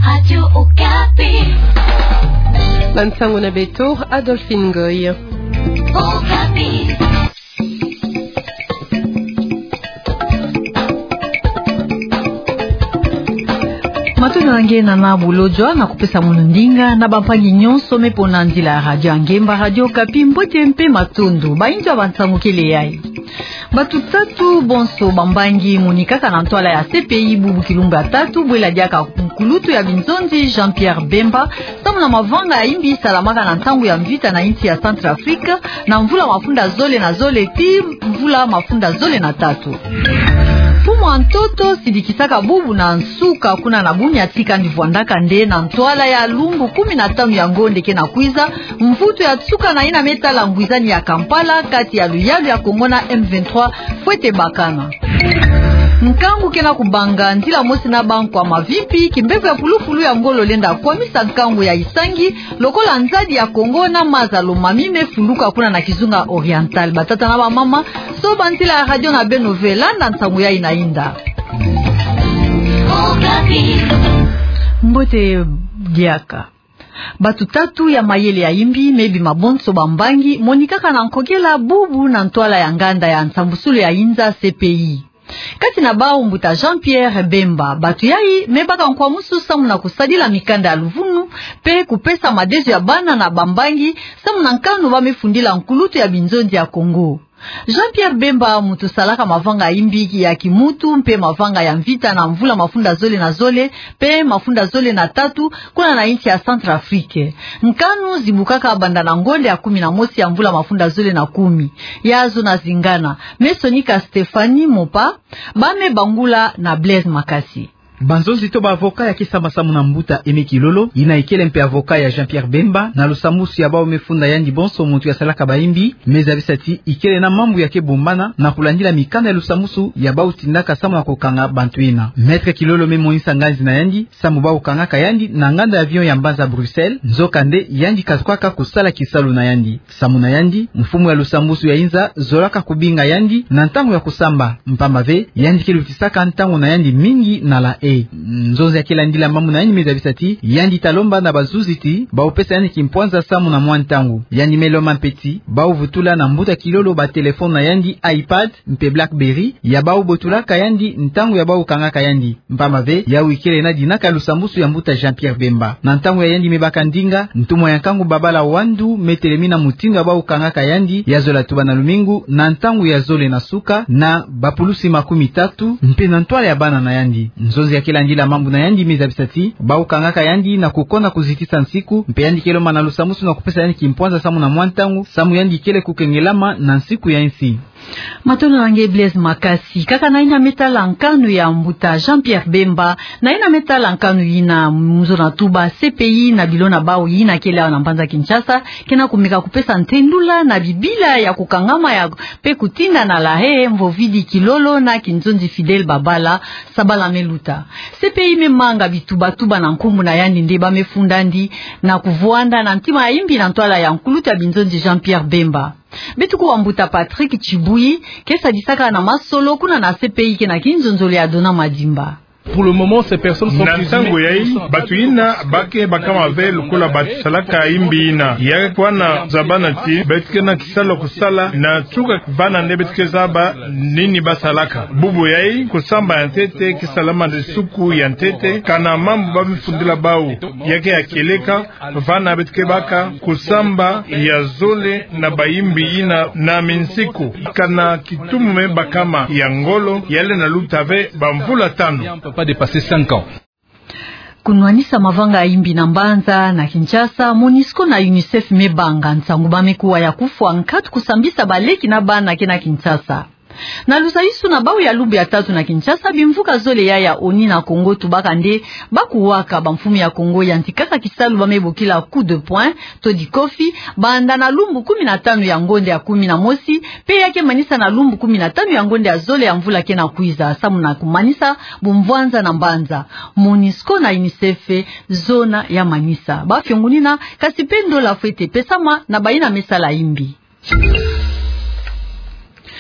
Radio Okapi. Mansango na Beto, Adolphine Goy. Okapi. Matuna ngena na bulojwa na kupesa munundinga na bampangi nyonso mepona ndila radio angemba Radio Okapi mbote mpe matundu bainja bansango kele yai. Batu tatu bonso bambangi monikaka na ntwala ya CPI bubu kilumba tatu bwela diaka kulutu ya Binzonzi Jean-Pierre Bemba samu na mavanga ya imbi salamaka na ntangu ya mvita na inti ya Centrafrique na mvula mafunda zole na zole ti mvula mafunda zole na tatu. Fumu antoto sidikisaka bubu na nsuka kuna na buni atika ndivwandaka nde na ntwala ya lumbu 15 ya ngonde ke na kwiza mvuto ya tsuka na ina metala ngwizani ya Kampala kati ya luyalu ya Kongo na M23 Fwete Bakana. Nkangu kena kubanga ndila mosi na banko wa mavipi kimbevu ya pulufulu ya ngolo lenda kwa misa nkangu ya Isangi lokola nzadi ya Kongo na mazalo mamime fuluka kuna na Kizunga Oriental batata na mama so bantila ya radio na Benovela na nsangu ya inainda mbote diaka batu tatu ya mayele ya imbi mebi mabonso bambangi monikaka na nkogela bubu na ntwala ya nganda ya nsambusulu ya inza CPI kati na bao mbuta Jean-Pierre Bemba batu yai mebaka nkwa musu samu na kusadila mikanda ya luvunu pe kupesa madezo ya bana na bambangi samu na nkanu bamefundila nkulutu ya Binzonzi ya Kongo. Jean-Pierre Bemba mutu salaka mavanga imbi ya kimutu mpe mavanga ya mvita na mvula mafunda zole na zole pe mafunda zole na tatu kuna na inchi ya Centrafrique. Nkanu zibukaka banda na ngonde ya 11 ya mvula mafunda zole na 10 yazo na zingana Mesonika Stefani Mopa bame bangula na Blaise Makasi. Banzonzi to ba avoka ya Kisamba Samu na Mbuta Emekilolo ina ikele mpe avoka ya Jean-Pierre Bemba na lusamusu ya bao mefunda yandi bonso muntu ya salaka baimbi meza bisati ikele na mambu ya kebombana na kulandila mikanda ya lusamusu ya bao tindaka Samu na kokanga bantuina Maître Kilolo me moisa nganzi na yandi Samu bao kangaka yandi na nganda ya avion ya Mbanza Bruxelles nzokande yandi kakwaka kusala kisalu na yandi Samu na yandi mfumu ya lusamusu ya inza zolaka kubinga yandi na ntangu ya kusamba mpamave yandi kilutisaka ntangu na yandi mingi na la nzonzi ya kila ndila mamu na yani meza bisati yandi talomba na bazuziti baupesa yani kimpwanza Samu na mwantangu yandi meloma mpeti bauvutula na Mbuta Kilolo ba telefone na yandi iPad mpe Blackberry ya baubotulaka yandi ntangu ya baukangaka yandi mpamave ya wikele na dinaka lusambusu ya Mbuta Jean-Pierre Bemba na ntangu ya yandi mebaka ndinga ntumo ya nkangu babala wandu metelemina mutindo ya baukangaka yandi ya zola tuba na lumingu na ntangu ya zole na suka na bapulusi 30 mpe na ntwala ya bana na yandi nzonzi ya kila ndila mambu na yandi meza bisati bau kangaka yandi na kukona kuzitisa nsiku mpe yandi keloma na lusamusu na kupesa yandi kimpwanza Samu na mwantangu Samu yandi kele kukengelama na nsiku ya insi. Matono lange Blaise Makasi kaka na ina metala nkanu ya mbuta Jean-Pierre Bemba na ina metala nkanu ina mzona tuba CPI na bilona bao ina kele na Mbanza Kinshasa kena kumika kupesa ntendula na bibila ya kukangama ya pe kutinda na lahe mvovidi Kilolo na Kinzonzi Fidel Babala Sabala Meluta CPI memanga bituba na nkumbu na yandi ndeba mefundandi na kuvuanda na ntima ya imbi na ntwala ya nkulutu ya Binzonzi Jean-Pierre Bemba Betuku wa Mbuta Patrick Chibui kesa disaka na masolo kuna na CPI kena kinzonzole ya Dona Madimba. Pour le moment, ces personnes sont nantango yai batuina bake bakama vel kula batsalaka imbina ya kwana zabana ti betke na kisalo kusala na tuka bana nde betke zaba nini basalaka bubu yai kusamba ya ntete kisalama de suku ya ntete kana mambu bamifundila bao yake ya keleka vana betke baka kusamba ya zole na baimbi ina na minsiku kana kitumu me bakama ya ngolo yale na lutave bamvula tano pas dépasser 5 ans. Kunwanisa mavanga ya imbi na Mbanza na Kinshasa Monisco na UNICEF mebanga nsangu bamekuwa ya kufwa nkatu kusambisa baleki na bana kena Kinshasa. Na lusaisu na bau ya lubu ya tatu na Kinshasa bimvuka zole ya oni na Kongo tubaka nde bakuwaka bamfumi ya Kongo ya ntikaka kisalu bamebokila coup de poing to di kofi banda na lumbu 15 ya ngonde ya 11 pe yake manisa na lumbu 15 ya ngonde ya zole ya mvula kena kuiza samu na kumanisa bumvwanza na Mbanza Monisco na UNICEF zona ya manisa bafyongulina kasipendo la fete pesama na baina mesa la imbi.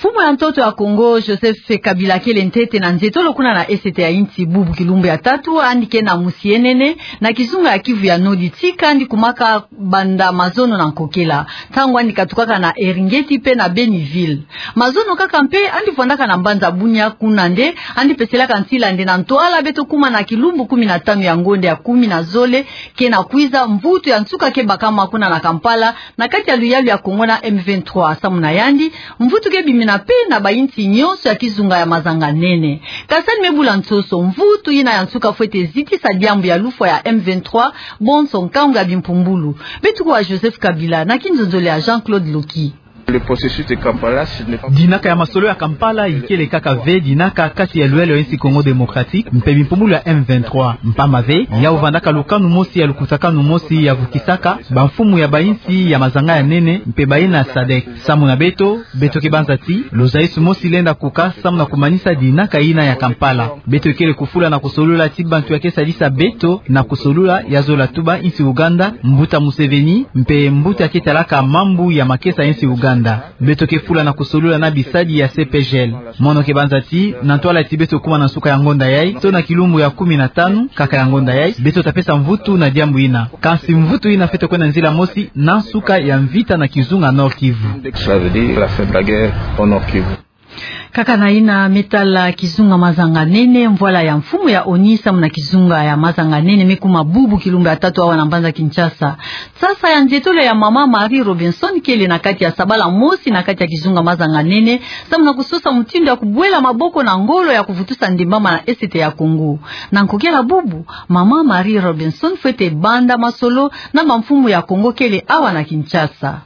Mfumo ya mtoto ya Kongo Joseph Kabila kele ntete na nzetolo kuna na esete ya inti bubu kilumbu ya tatu andike na musienene na kizunga ya Kivu ya Nodi tika andi kumaka banda mazono na nkokela tangu andi katukaka na Eringeti pe na Beniville mazono kaka mpe andi fondaka na Mbanza Bunya kuna nde andi pesela kantila nde na Ntwala beto kuma na kilumbu 15 ya ngonde ya 10 na zole ke na kuiza mvutu ya nsuka ke bakama kuna na Kampala na kati ya luyalu ya Kongo na M23 samu na yandi mvutu ke bimina pe na bainti nyonso ya kizunga ya mazanga nene kasani mebula ntoso mvutu ina ya nsuka fwete ziti sa diambu ya lufwa ya M23 bonso nkanga bimpumbulu betu kwa Joseph Kabila na kinzonzole ya Jean-Claude Loki. Le processus de Kampala dinaka ya masolo ya Kampala ikele kaka ve dinaka kati ya luelo ensi Congo Démocratique mpe bimpumulu ya M23 mpama ve ya uvandaka lukanu mosi ya lukutakanu mosi ya vukisaka bamfumu ya bainsi ya mazanga ya nene mpe baina Sadek samu na beto kebanza ti lozaisu mosi lenda kuka samu na kumanisa dinaka ina ya Kampala beto ikele kufula na kusolula ti bantu ya kesa lisa beto na kusolula ya zola tuba insi Uganda mbuta Museveni mpe mbuta ya ketalaka mambu ya makesa insi Uganda beto kefula na kusolula na bisadi ya CPGL mono kebanzati na Ntwala ti beto kuma na suka ya ngonda yai to na kilumbu ya 15 kaka ya ngonda yai beto tapesa mvutu na diambu ina kansi mvutu ina fete kwenda nzila mosi na suka ya mvita na kizunga Nord Kivu. Ça veut dire la fin de la guerre au Nord Kivu. Kaka na ina metala kizunga mazanga nene mvwala ya mfumu ya Onisa mna kizunga ya mazanga nene mekuma bubu kilumba ya tatu awa na Mbanza Kinshasa. Sasa ya njetolo ya mama Marie Robinson kele na kati ya sabala mosi na kati ya kizunga mazanga nene samuna kusosa mtindo ya kubwela maboko na ngolo ya kuvutusa ndimbama na esite ya Kongo. Na nkokela bubu mama Marie Robinson fete banda masolo na mfumu ya Kongo kele awa na Kinshasa.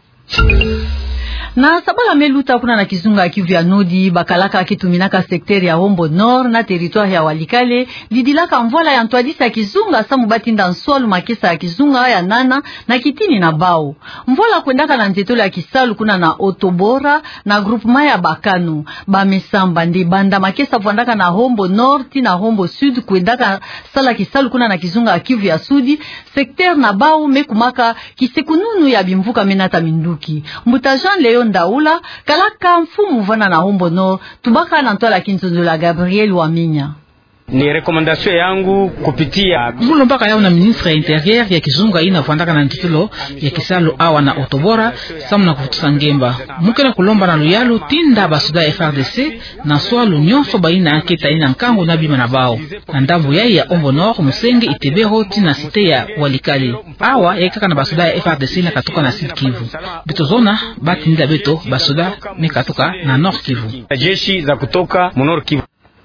Na sabala meluta kuna na kizunga Kivu ya Nodi bakalaka kituminaka sekteri ya Hombo Nord na territoire ya Walikale didilaka mvola ya ntwadisa ya kizunga samu batinda nsolu makesa ya kizunga ya nana na kitini na bao mvola kwendaka na nzetolo ya Kisalu kuna na Otobora na groupement ya Bakanu bamesamba ndi banda makesa kwendaka na Hombo Nord ti na Hombo Sud kwendaka sala Kisalu kuna na kizunga ya Kivu ya Sudi sekter na bao mekumaka kisekununu ya bimvuka menata minduki mbuta Jean Leo Ndaula kalaka mfumu vana na Hombo Nord tubaka na Ntwala Kinzonzo la Gabriel Waminya. Ni rekomandasyon yangu kupitia mulo mpaka yao na ministre ya interieur ya kizunga ina vandaka na ntitulo ya Kisalu awa na Otobora samu na kufutusa ngemba mukena kulomba na luyalu tinda basuda FRDC na swalu nyonso baina anketa ina nkango na bima na bao na ndambu yai ya Hombo Nord Musenge Itebero tina site ya Walikale awa ya kaka na basuda ya FRDC na katuka na Sud Kivu beto zona batinda beto basuda mekatuka na Nord Kivu jeshi za kutoka Nord Kivu.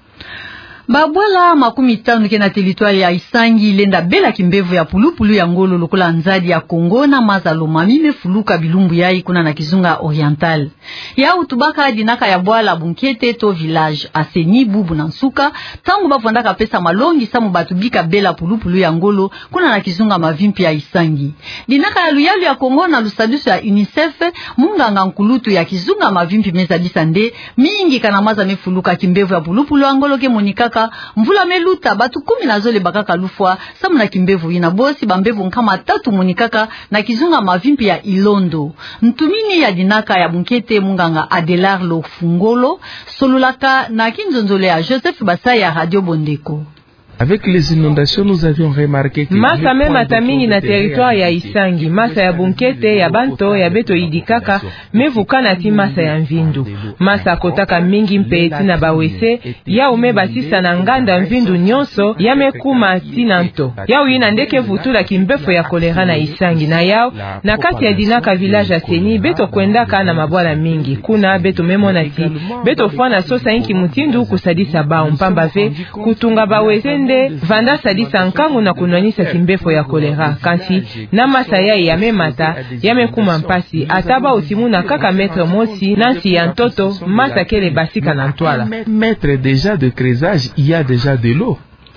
Babwala 15 kena teritwari ya Isangi lenda bela kimbevu ya pulupulu ya ngolo lokola nzadi ya Kongo na mazalo mamime fuluka bilumbu yai kuna na kizunga oriental. Ya utubaka dinaka ya bwala bunkete to village aseni bubu na nsuka tangu bafondaka pesa malongi samu batubika bela pulupulu ya ngolo kuna na kizunga mavimpi ya Isangi. Dinaka ya luyalu ya Kongo na lusadusu ya UNICEF munganga nkulutu ya kizunga mavimpi meza bisande mingi kana maza mefuluka kimbevu ya pulupulu ya ngolo ke monikaka mvula meluta batu 10 na zole bakaka lufwa samu na kimbevu ina bosi bambevu nkama 3 monikaka na kizunga mavimpi ya Ilondo ntumini ya dinaka ya bunkete munganga Adelar Lofungolo solulaka na kinzonzole ya Joseph Basaya ya Radio Bondeko. Avec les inondations, nous avions remarqué que masa mema tamini na territoire ya Isangi, masa ya bunkete, ya banto, ya beto idikaka, mevukana ti masa ya mvindu. Masa kotaka mingi mpeti na bawese, ya ume basisa na nganda mvindu nyonso, ya mekuma tinanto. Ya uina ndeke vutula kimbefo ya kolera na Isangi na yao, na kati ya dinaka village aseni, beto kwendaka na mabwala mingi. Kuna beto memona ti, beto fwana sosa inki mutindu kusadisa bao mpamba ve, kutunga bawese vanda sadisa nkangu na kunwanisa kimbefo ya kolera kanti na masa yai ya memata ya mekuma mpasi ataba utimuna kaka metre mosi nansi ya ntoto masa kele basika na Ntwala maître déjà de creusage il y a déjà de l'eau.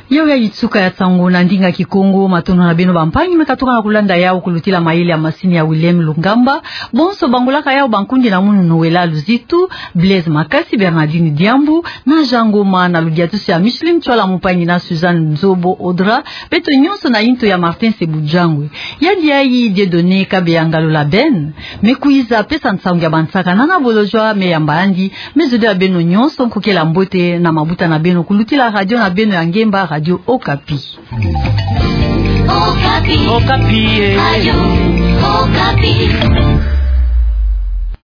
Yo ya itsuka ya tsango na ndinga Kikongo matono na beno bampanyi mekatoka na kulanda yao kulutila maile ya masini ya Willem Lungamba bonso bangolaka yao bankundi na munu Noela Luzitu Blaise Makasi Bernardine Diambu na Jangoma na ludiatusi ya Micheline Chola Mupanyi na Suzanne Nzobo Odra beto nyonso na into ya Martin Sebujangwe yadi ayi Dieudonné Kabeyangalo la Ben mekuiza pesa ntsango ya bansaka nana bolojwa me yambandi mezode ya beno nyonso nkokela mbote na mabuta na beno kulutila radio na beno ya Ngemba Radio Okapi. Okapi. Okapi. Radio Okapi.